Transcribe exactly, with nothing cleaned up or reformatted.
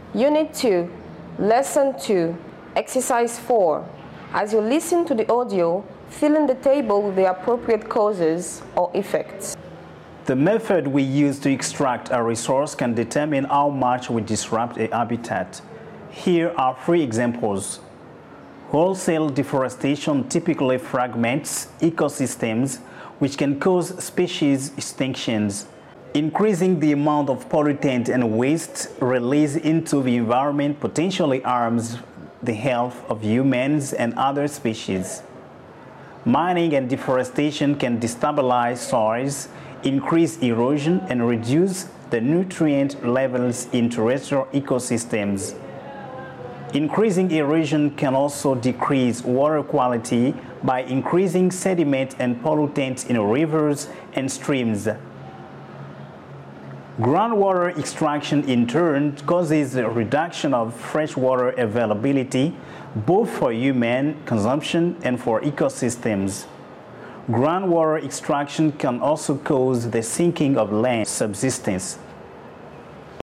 Unit two, Lesson two, Exercise four. As you listen to the audio, fill in the table with the appropriate causes or effects. The method we use to extract a resource can determine how much we disrupt a habitat. Here are three examples. Wholesale deforestation typically fragments ecosystems, which can cause species extinctions. Increasing the amount of pollutant and waste released into the environment potentially harms the health of humans and other species. Mining and deforestation can destabilize soils, increase erosion, and reduce the nutrient levels in terrestrial ecosystems. Increasing erosion can also decrease water quality by increasing sediment and pollutants in rivers and streams. Groundwater extraction in turn causes a reduction of freshwater availability, both for human consumption and for ecosystems. Groundwater extraction can also cause the sinking of land subsistence.